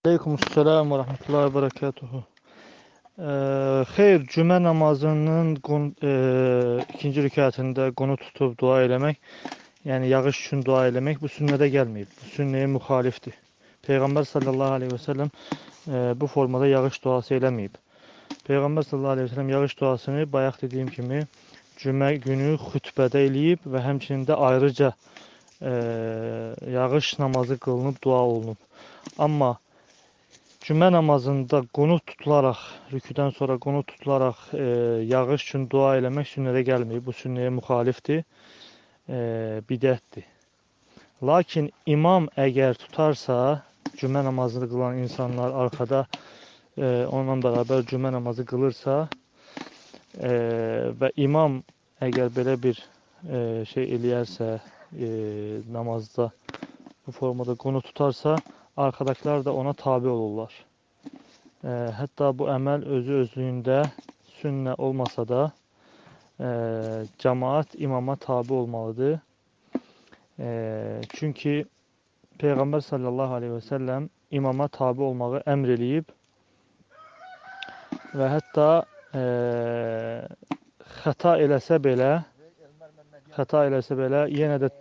Aleykümselam ve rahmetullahi ve berekatuhu. Xeyr, cümə namazının ikinci rükətində qunut tutub dua eləmək, yəni yağış üçün dua eləmək bu sünnədə gəlməyib. Bu sünnəyə müxalifdir. Peyğəmbər sallallahu aleyhi və səlləm bu formada yağış duası eləməyib. Peyğəmbər sallallahu aleyhi və səlləm yağış duasını bayaq dediyim kimi cümə günü xütbədə eləyib və həmçinin də ayrıca yağış namazı qılınıb, dua olunub. Amma cümə namazında qunut tutularaq, rüküdən sonra qunut tutularaq yağış üçün dua eləmək sünnədə gəlməyib. Bu sünnəyə müxalifdir, bidətdir. Lakin imam əgər tutarsa, cümə namazını qılan insanlar arxada onunla bərabər cümə namazı qılırsa və imam əgər belə bir şey eləyərsə, namazda bu formada qunut tutarsa, arkadaşlar da ona tabi olurlar. Hətta bu əməl özü-özlüyündə sünnə olmasa da cəmaət imama tabi olmalıdır. Çünki Peyğəmbər sallallahu aleyhi və səlləm imama tabi olmağı əmr eləyib və hətta xəta eləsə belə yenə də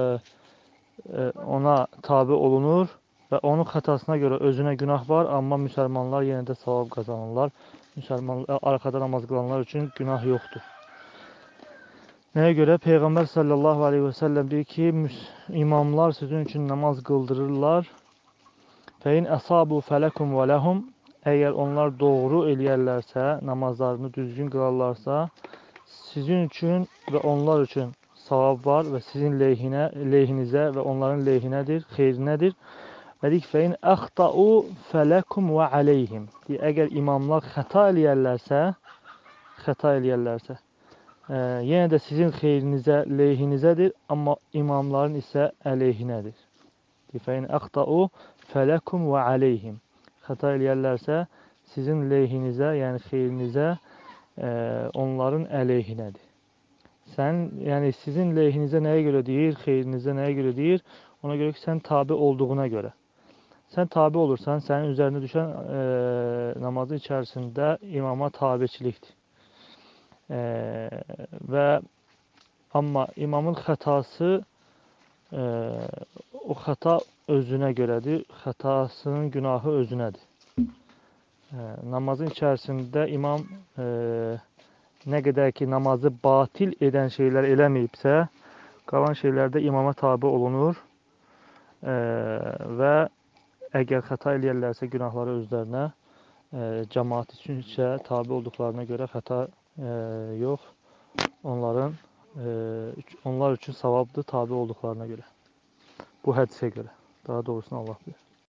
ona tabi olunur və onun xətasına görə özünə günah var, amma müsəlmanlar yenə də savab qazanırlar. Arxada namaz qılanlar üçün günah yoxdur. Nəyə görə? Peyğəmbər sallallahu aleyhi və səlləm deyir ki, imamlar sizin üçün namaz qıldırırlar. Fəin əsabu fələkum və ləhum. Əgər onlar doğru eləyərlərsə, namazlarını düzgün qılarlarsa, sizin üçün və onlar üçün savab var və sizin leyhinizə və onların leyhinədir, xeyrinədir. Və deyik, fəin əxtau fələkum və aleyhim. Əgər imamlar xəta eləyərlərsə, yenə də sizin xeyrinizə, leyhinizədir, amma imamların isə əleyhinədir. Fəin əxtau fələkum və aleyhim. Xəta eləyərlərsə, sizin leyhinizə, yəni xeyrinizə, onların əleyhinədir. Yəni sizin leyhinizə nəyə görə deyir, xeyrinizə nəyə görə deyir? Ona görə ki, sən tabi olduğuna görə. Sən tabi olursan, sənin üzərində düşən namazın içərisində imama tabiçilikdir. Amma imamın xətası, o xəta özünə görədir, xətasının günahı özünədir. Namazın içərisində imam nə qədər ki, namazı batil edən şeylər eləməyibsə, qalan şeylərdə imama tabi olunur və əgər xəta eləyərlərsə günahları özlərinə, cəmaat üçün isə tabi olduqlarına görə xəta yox, onlar üçün savabdır tabi olduqlarına görə. Bu hədisə görə, daha doğrusunu Allah bilir.